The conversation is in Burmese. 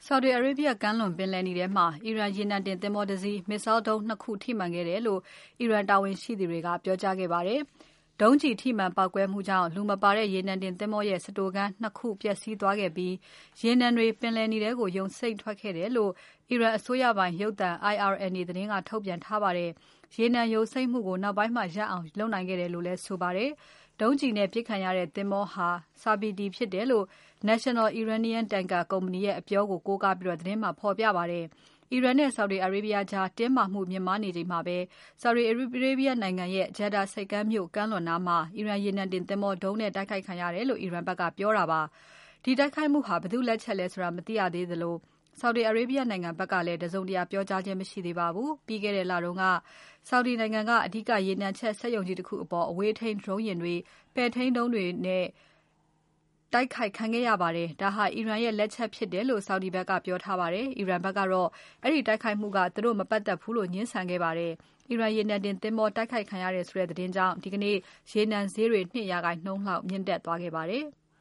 Saudi Arabia ကမ်းလွန်ပင်လယ်နီထဲမှာ အီရန်ရေနံတင်သင်္ဘောတစ်စီး Missile ဒုံး ၂ ခုထိမှန်ခဲ့တယ်လို့ အီရန်တာဝန်ရှိသူတွေက ပြောကြားခဲ့ပါတယ်။ ဒုံးကျည်ထိမှန်ပေါက်ကွဲမှုကြောင့် လူမပါတဲ့ရေနံတင်သင်္ဘောရဲ့ စတိုခန်း ၂ ခုပျက်စီးသွားခဲ့ပြီး ရေနံတွေပင်လယ်နီထဲကို ယိုစိမ့်ထွက်ခဲ့တယ်လို့ အီရန်အစိုးရပိုင်ရုပ်သံ IRNA သတင်းက ထုတ်ပြန်ထားပါတယ်။ ရေနံယိုစိမ့်မှုကို နောက်ပိုင်းမှာ ရပ်အောင်လုပ်နိုင်ခဲ့တယ်လို့လည်း ဆိုပါတယ်။ ဒုံးကျည်နဲ့ပစ်ခံရတဲ့သင်္ဘောဟာ Sabiti ဖြစ်တယ်လို့ National Iranian Tanker ကုမ္ပဏီရဲ့ အပြောကို ကိုးကားပြီး သတင်းမှာ ဖော်ပြပါတယ်။ အီရန်နဲ့ Saudi Arabia ကြားတင်းမာမှုမြင့်မားနေချိန်မှာပဲ Saudi Arabia နိုင်ငံရဲ့ Jeddah ဆိပ်ကမ်းမြို့ကမ်းလွန်နားမှာ အီရန်ရေနံတင်သင်္ဘော ဒုံးနဲ့တိုက်ခိုက်ခံရတယ်လို့ အီရန်ဘက်ကပြောတာပါ။ ဒီတိုက်ခိုက်မှုဟာ ဘယ်သူ့လက်ချက်လဲဆိုတာ မသိရသေးသလို Saudi Arabia နိုင်ငံဘက်ကလည်း တစုံတရာပြောကြားခြင်း မရှိသေးပါဘူး။ ပြီးခဲ့တဲ့လတုန်းက Saudi နိုင်ငံက အဓိကရေနံချက်စက်ရုံကြီးတခုအပေါ် အဝေးထိန်း Drone ယာဉ်တွေ၊ ပဲ့ထိန်းဒုံးတွေနဲ့ တိုက်ခိုက်ခံခဲ့ရပါတယ်။ ဒါဟာ အီရန်ရဲ့လက်ချက်ဖြစ်တယ်လို့ Saudi ဘက်ကပြောထားပါတယ်။ အီရန်ဘက်ကတော့ အဲဒီတိုက်ခိုက်မှုက သူတို့ မပတ်သက်ဘူးလို့ ငြင်းဆန်ခဲ့ပါတယ်။ အီရန်ရေနံတင်သင်္ဘောတိုက်ခိုက်ခံရတယ်ဆိုတဲ့သတင်းကြောင့် ဒီကနေ့ ရေနံဈေးတွေ ၂% လောက်မြင့်တက်သွားခဲ့ပါတယ်။